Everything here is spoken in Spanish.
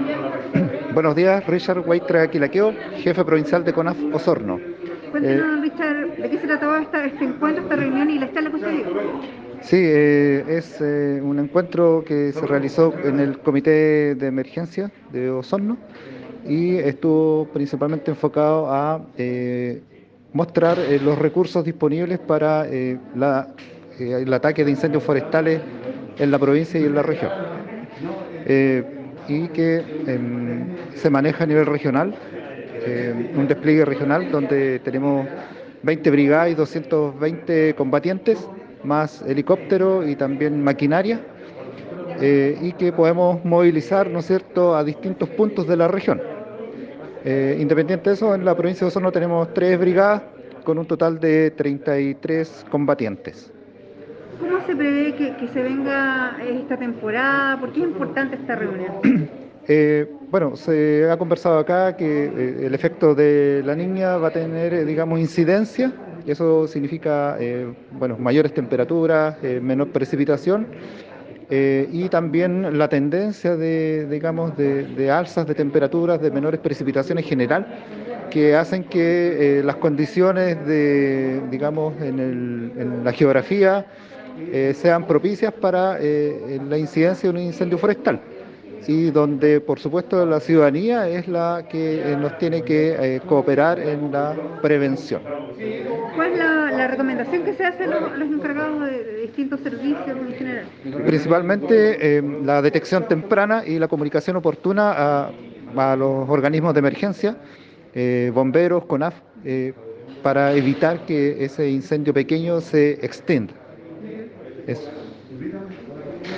Buenos días, Richard Huaytra Quilaqueo, jefe provincial de CONAF Osorno. Eh, Cuéntenos, Richard, de qué se trataba este encuentro, esta reunión y la charla que usted dio. sí, es un encuentro que se realizó en el Comité de Emergencia de Osorno y estuvo principalmente enfocado a mostrar los recursos disponibles para el ataque de incendios forestales en la provincia y en la región. eh, y que se maneja a nivel regional, un despliegue regional donde tenemos 20 brigadas y 220 combatientes, más helicóptero y también maquinaria, y que podemos movilizar, ¿no es cierto?, a distintos puntos de la región. Independiente de eso, en la provincia de Osorno tenemos 3 brigadas con un total de 33 combatientes. ¿Cómo se prevé que se venga esta temporada? ¿Por qué es importante esta reunión? Bueno, se ha conversado acá que el efecto de la niña va a tener, digamos, incidencia, y eso significa, bueno, mayores temperaturas, menor precipitación, y también la tendencia de, digamos, de alzas de temperaturas, de menores precipitaciones en general, que hacen que las condiciones de, digamos, en la geografía sean propicias para la incidencia de un incendio forestal y donde por supuesto la ciudadanía es la que nos tiene que cooperar en la prevención. ¿Cuál es la recomendación que se hace a los encargados de distintos servicios en general? Principalmente la detección temprana y la comunicación oportuna a los organismos de emergencia, bomberos, CONAF, para evitar que ese incendio pequeño se extienda. Eso.